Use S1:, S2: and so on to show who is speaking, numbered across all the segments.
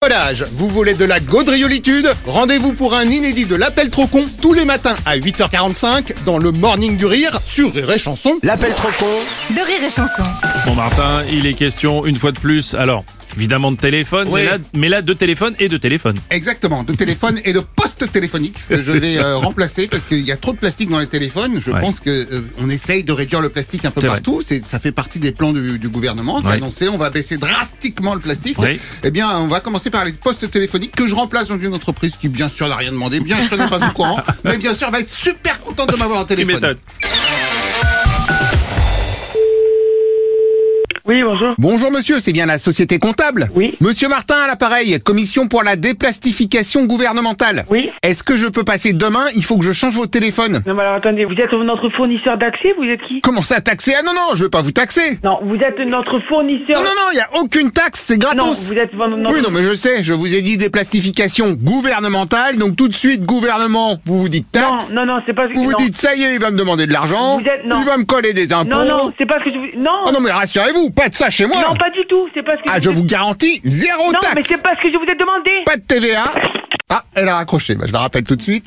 S1: Vous voulez de la gaudriolitude? Rendez-vous pour un inédit de l'Appel trop con tous les matins à 8h45 dans le Morning du Rire sur Rire et Chanson.
S2: L'Appel trop con
S3: de Rire et Chanson.
S4: Bon Martin, il est question une fois de plus, alors évidemment de téléphone,
S1: Oui.
S4: mais là de téléphone et de téléphone.
S1: Exactement, de téléphone et de poste téléphonique que je vais remplacer parce qu'il y a trop de plastique dans les téléphones. Je
S4: Ouais.
S1: pense que on essaye de réduire le plastique un peu
S4: C'est
S1: partout. Ça fait partie des plans du gouvernement. C'est
S4: Ouais.
S1: annoncé, on va baisser drastiquement le plastique.
S4: Oui.
S1: Eh bien, on va commencer par les postes téléphoniques que je remplace dans une entreprise qui, bien sûr, n'a rien demandé, bien sûr, n'est pas au courant, mais bien sûr, va être super contente de m'avoir au
S4: Tu
S1: téléphone.
S4: m'étonnes.
S5: Oui, bonjour.
S1: Bonjour monsieur, c'est bien la société comptable?
S5: Oui.
S1: Monsieur Martin à l'appareil, commission pour la déplastification gouvernementale.
S5: Oui.
S1: Est-ce que je peux passer demain? Il faut que je change votre téléphone.
S5: Non, mais alors attendez, vous êtes notre fournisseur d'accès, vous êtes qui?
S1: Comment ça taxer? Ah non, je veux pas vous taxer.
S5: Non, vous êtes notre fournisseur.
S1: Non, il y a aucune taxe, c'est gratos.
S5: Non, vous êtes notre...
S1: Oui, non, mais je sais, je vous ai dit déplastification gouvernementale, donc tout de suite, gouvernement, vous dites taxe.
S5: Non, c'est pas...
S1: Vous vous
S5: non.
S1: dites, ça y est, il va me demander de l'argent.
S5: Vous êtes- non.
S1: Il va me coller des impôts.
S5: Non, c'est pas ce que je vous... Non.
S1: Ah non, mais rassurez-vous, pas de ça chez moi.
S5: Non, pas du tout, c'est pas ce que
S1: Ah, je vous garantis, zéro
S5: Non,
S1: taxe.
S5: mais c'est pas ce que je vous ai demandé.
S1: Pas de TVA. Ah, elle a raccroché, je la rappelle tout de suite.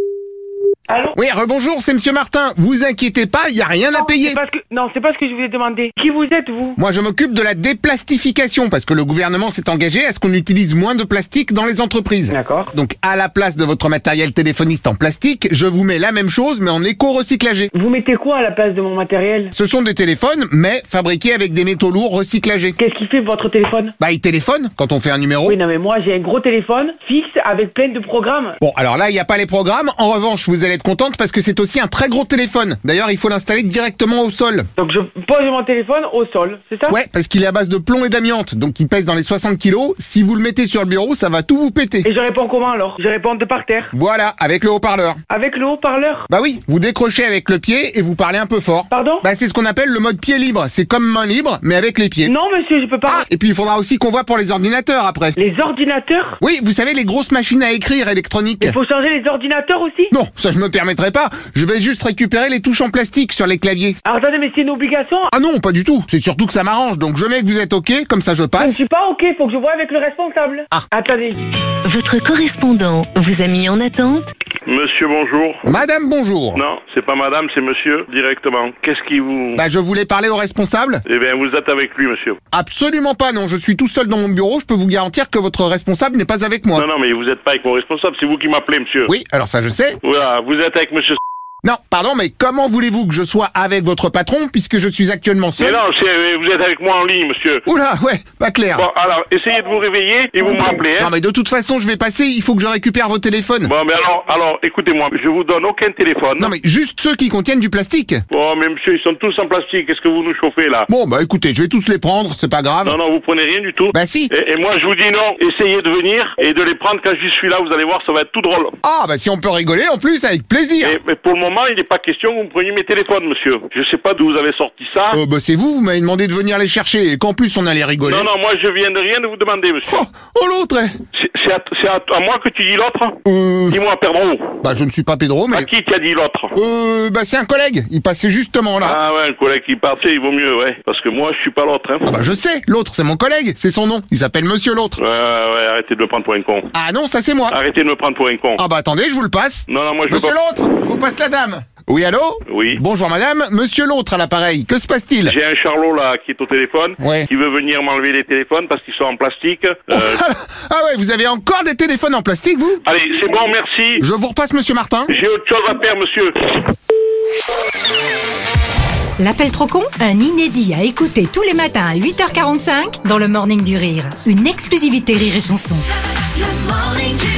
S5: Allô?
S1: Oui, rebonjour, c'est monsieur Martin. Vous inquiétez pas, il y a rien à payer.
S5: Non, c'est pas ce que je vous ai demandé. Qui vous êtes, vous?
S1: Moi, je m'occupe de la déplastification parce que le gouvernement s'est engagé à ce qu'on utilise moins de plastique dans les entreprises.
S5: D'accord.
S1: Donc, à la place de votre matériel téléphoniste en plastique, je vous mets la même chose, mais en éco-recyclagé.
S5: Vous mettez quoi à la place de mon matériel?
S1: Ce sont des téléphones, mais fabriqués avec des métaux lourds recyclagés.
S5: Qu'est-ce qui fait votre téléphone?
S1: Bah, il téléphone quand on fait un numéro.
S5: Oui, non, mais moi, j'ai un gros téléphone fixe avec plein de programmes.
S1: Bon, alors là, il n'y a pas les programmes. En revanche, vous allez être contente parce que c'est aussi un très gros téléphone. D'ailleurs, il faut l'installer directement au sol.
S5: Donc, je pose mon téléphone au sol, c'est ça?
S1: Ouais, parce qu'il est à base de plomb et d'amiante, donc il pèse dans les 60 kilos. Si vous le mettez sur le bureau, ça va tout vous péter.
S5: Et je réponds comment, alors? Je réponds de par terre.
S1: Voilà, avec le haut-parleur.
S5: Avec le haut-parleur.
S1: Bah oui, vous décrochez avec le pied et vous parlez un peu fort.
S5: Pardon?
S1: Bah c'est ce qu'on appelle le mode pied libre. C'est comme main libre, mais avec les pieds.
S5: Non, monsieur, je peux pas.
S1: Ah, et puis il faudra aussi qu'on voit pour les ordinateurs après.
S5: Les ordinateurs?
S1: Oui, vous savez, les grosses machines à écrire électroniques.
S5: Il faut changer les ordinateurs aussi?
S1: Non, ça je me permettrai pas. Je vais juste récupérer les touches en plastique sur les claviers.
S5: Alors attendez, mais c'est une obligation?
S1: Ah non, pas du tout. C'est surtout que ça m'arrange, donc je mets que vous êtes ok, comme ça je
S5: Je ne
S1: passe.
S5: suis pas ok, faut que je voie avec le responsable.
S1: Ah.
S5: Attendez.
S3: Votre correspondant vous a mis en attente.
S6: Monsieur, bonjour.
S1: Madame, bonjour.
S6: Non, c'est pas madame, c'est monsieur, directement. Qu'est-ce qui vous...
S1: Bah je voulais parler au responsable.
S6: Eh bien, vous êtes avec lui, monsieur.
S1: Absolument pas, non. Je suis tout seul dans mon bureau. Je peux vous garantir que votre responsable n'est pas avec moi.
S6: Non, mais vous n'êtes pas avec mon responsable, c'est vous qui m'appelez, monsieur.
S1: Oui, alors ça je sais.
S6: Voilà, vous êtes avec monsieur...
S1: Non, pardon, mais comment voulez-vous que je sois avec votre patron puisque je suis actuellement
S6: Mais
S1: seul?
S6: non, vous êtes avec moi en ligne, monsieur.
S1: Oula, ouais, pas clair.
S6: Bon, alors, essayez de vous réveiller et vous me rappelez,
S1: Non
S6: hein.
S1: mais de toute façon, je vais passer, il faut que je récupère vos téléphones.
S6: Bon, mais alors, écoutez-moi, je vous donne aucun téléphone.
S1: Non mais juste ceux qui contiennent du plastique.
S6: Bon, mais monsieur, ils sont tous en plastique, qu'est-ce que vous nous chauffez, là?
S1: Bon bah écoutez, je vais tous les prendre, c'est pas grave.
S6: Non, vous prenez rien du tout.
S1: Bah si.
S6: Et moi, je vous dis non, essayez de venir et de les prendre quand je suis là, vous allez voir, ça va être tout drôle.
S1: Ah bah si on peut rigoler en plus, avec plaisir.
S6: Mais pour le moment, il n'est pas question que vous me preniez mes téléphones, monsieur. Je sais pas d'où vous avez sorti ça.
S1: Bah c'est vous m'avez demandé de venir les chercher et qu'en plus on allait rigoler.
S6: Non, moi je viens de rien de vous demander, monsieur.
S1: Oh l'autre
S6: C'est à moi que tu dis l'autre. Dis-moi, Pedro.
S1: Bah je ne suis pas Pedro, mais...
S6: À qui tu as dit l'autre?
S1: Bah c'est un collègue, il passait justement là.
S6: Ah ouais, un collègue qui passait, il vaut mieux, ouais. Parce que moi, je suis pas l'autre, hein.
S1: Ah bah je sais, l'autre c'est mon collègue, c'est son nom. Il s'appelle Monsieur l'autre.
S6: Ouais, arrêtez de me prendre pour un con.
S1: Ah non, ça c'est moi.
S6: Arrêtez de me prendre pour un con.
S1: Ah bah attendez, je vous le passe.
S6: Non, moi je veux
S1: Monsieur
S6: pas...
S1: l'autre, je vous passe la dame. Oui, allô?
S6: Oui.
S1: Bonjour madame, monsieur l'autre à l'appareil, que se passe-t-il?
S6: J'ai un charlot là qui est au téléphone,
S1: Ouais.
S6: qui veut venir m'enlever les téléphones parce qu'ils sont en plastique.
S1: Ah ouais, vous avez encore des téléphones en plastique, vous?
S6: Allez, c'est bon, merci.
S1: Je vous repasse monsieur Martin.
S6: J'ai autre chose à faire, monsieur.
S3: L'Appel trop con, un inédit à écouter tous les matins à 8h45 dans le Morning du Rire. Une exclusivité Rire et Chanson.
S7: Le Morning du